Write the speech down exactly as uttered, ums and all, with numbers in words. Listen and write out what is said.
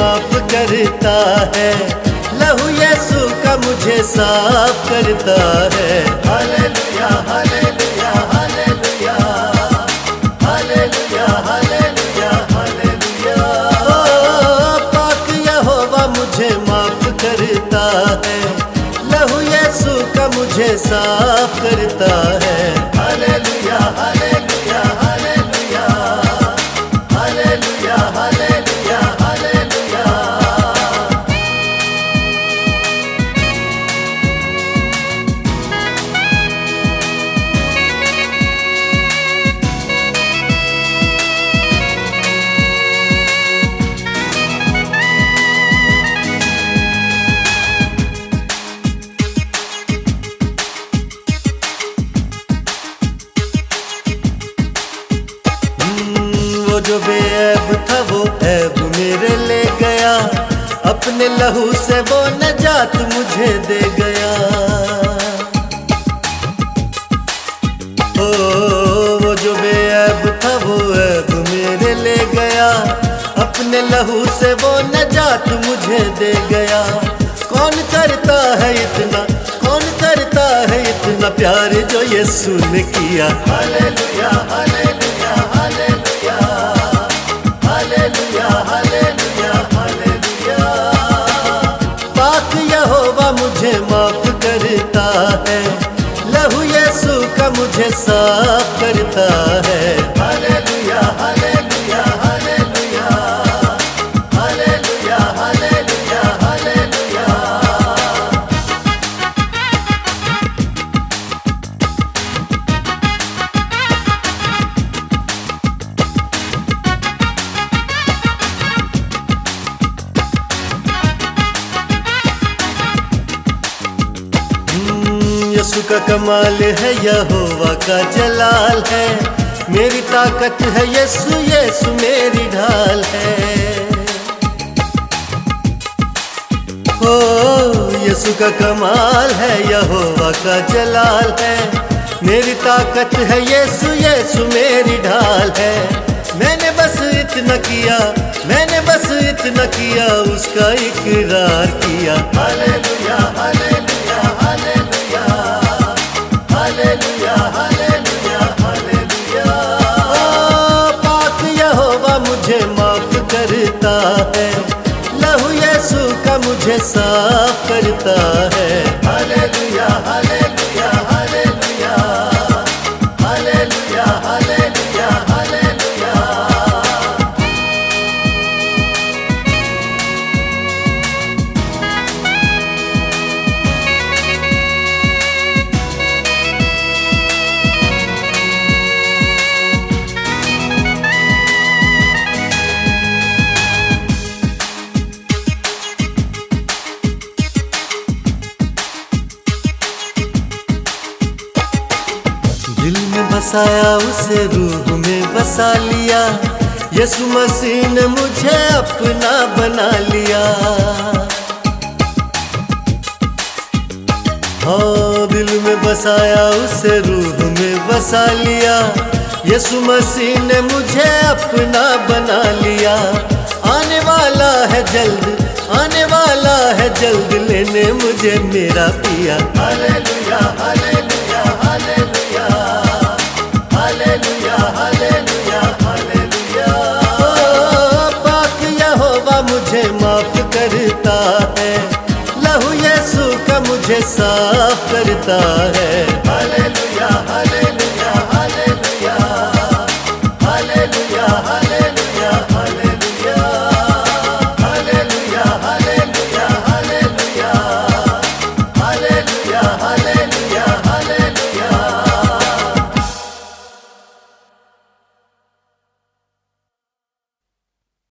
माफ करता है, लहू यीशु का मुझे साफ करता है। Hallelujah hallelujah hallelujah hallelujah hallelujah hallelujah. ओ पाक यहोवा मुझे माफ करता है, लहू यीशु का मुझे साफ करता है। Hallelujah hallelujah hallelujah hallelujah hallelujah hallelujah. वो जो बेऐब था वो ऐब मेरे ले गया, अपने लहू से वो नजात मुझे दे गया। ओ वो जो बेऐब था वो ऐब मेरे ले गया, अपने लहू से वो नजात मुझे दे गया। कौन करता है इतना, कौन करता है इतना प्यार जो यीशु ने किया। Hallelujah hallelujah hallelujah hallelujah hallelujah hallelujah. पाक यहोवा मुझे माफ करता है, लहू यीशु का मुझे साफ करता है। Hallelujah hallelujah hallelujah hallelujah hallelujah hallelujah. यीशु का कमाल है, यहोवा का जलाल है, मेरी ताकत है यीशु, यीशु मेरी ढाल है। हो यीशु का कमाल है, यहोवा का जलाल है, मेरी ताकत है यीशु, यीशु मेरी ढाल है। मैंने बस इतना किया, मैंने बस इतना किया, उसका इकरार किया। Hallelujah hallelujah hallelujah hallelujah hallelujah hallelujah. पाक यहोवा मुझे माफ करता है, लहू यीशु का मुझे साफ करता है। Hallelujah hallelujah hallelujah hallelujah hallelujah hallelujah. दिल में बसाया उसे, रूह में बसा लिया, यीशु मसीह ने मुझे अपना बना लिया। हाँ दिल में बसाया उसे, रूह में बसा लिया, यीशु मसीह ने मुझे अपना बना लिया। आने वाला है जल्द, आने वाला है जल्द, लेने मुझे मेरा पिया। Hallelujah hallelujah hallelujah hallelujah hallelujah hallelujah. पाक यहोवा मुझे माफ करता है, लहू यीशु का मुझे साफ करता है।